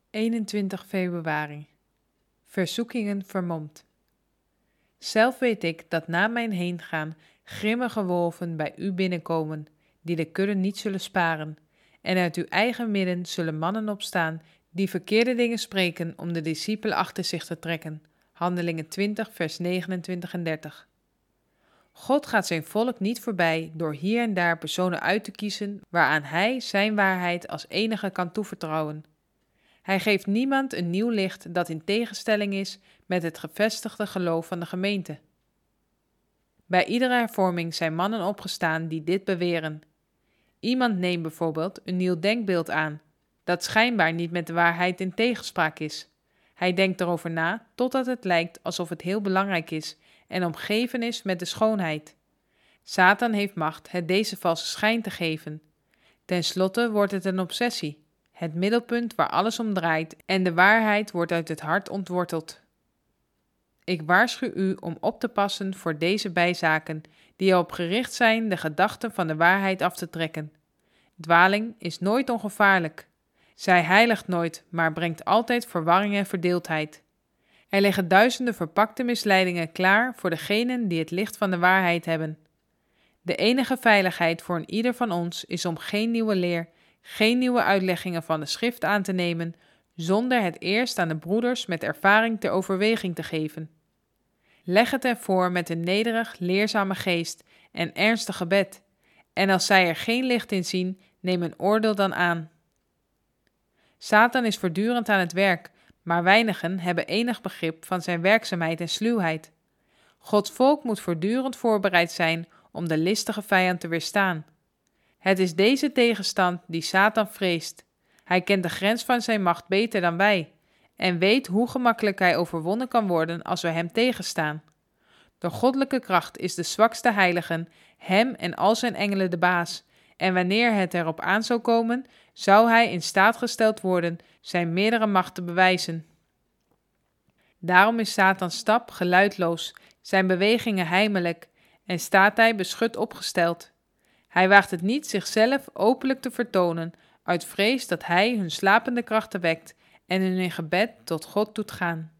21 februari. Verzoekingen vermomd. Zelf weet ik dat na mijn heengaan grimmige wolven bij u binnenkomen, die de kudde niet zullen sparen. En uit uw eigen midden zullen mannen opstaan, die verkeerde dingen spreken om de discipelen achter zich te trekken. Handelingen 20, vers 29 en 30. God gaat zijn volk niet voorbij door hier en daar personen uit te kiezen waaraan hij zijn waarheid als enige kan toevertrouwen. Hij geeft niemand een nieuw licht dat in tegenstelling is met het gevestigde geloof van de gemeente. Bij iedere hervorming zijn mannen opgestaan die dit beweren. Iemand neemt bijvoorbeeld een nieuw denkbeeld aan, dat schijnbaar niet met de waarheid in tegenspraak is. Hij denkt erover na totdat het lijkt alsof het heel belangrijk is en omgeven is met de schoonheid. Satan heeft macht het deze valse schijn te geven. Ten slotte wordt het een obsessie, het middelpunt waar alles om draait en de waarheid wordt uit het hart ontworteld. Ik waarschuw u om op te passen voor deze bijzaken, die erop gericht zijn de gedachten van de waarheid af te trekken. Dwaling is nooit ongevaarlijk. Zij heiligt nooit, maar brengt altijd verwarring en verdeeldheid. Er liggen duizenden verpakte misleidingen klaar voor degenen die het licht van de waarheid hebben. De enige veiligheid voor een ieder van ons is om geen nieuwe leer, geen nieuwe uitleggingen van de schrift aan te nemen, zonder het eerst aan de broeders met ervaring ter overweging te geven. Leg het ervoor met een nederig, leerzame geest en ernstig gebed, en als zij er geen licht in zien, neem een oordeel dan aan. Satan is voortdurend aan het werk, maar weinigen hebben enig begrip van zijn werkzaamheid en sluwheid. Gods volk moet voortdurend voorbereid zijn om de listige vijand te weerstaan. Het is deze tegenstand die Satan vreest. Hij kent de grens van zijn macht beter dan wij en weet hoe gemakkelijk hij overwonnen kan worden als we hem tegenstaan. De goddelijke kracht is de zwakste heiligen, hem en al zijn engelen de baas, en wanneer het erop aan zou komen, zou hij in staat gesteld worden zijn meerdere macht te bewijzen. Daarom is Satans stap geluidloos, zijn bewegingen heimelijk en staat hij beschut opgesteld. Hij waagt het niet zichzelf openlijk te vertonen, uit vrees dat hij hun slapende krachten wekt en hun in gebed tot God doet gaan.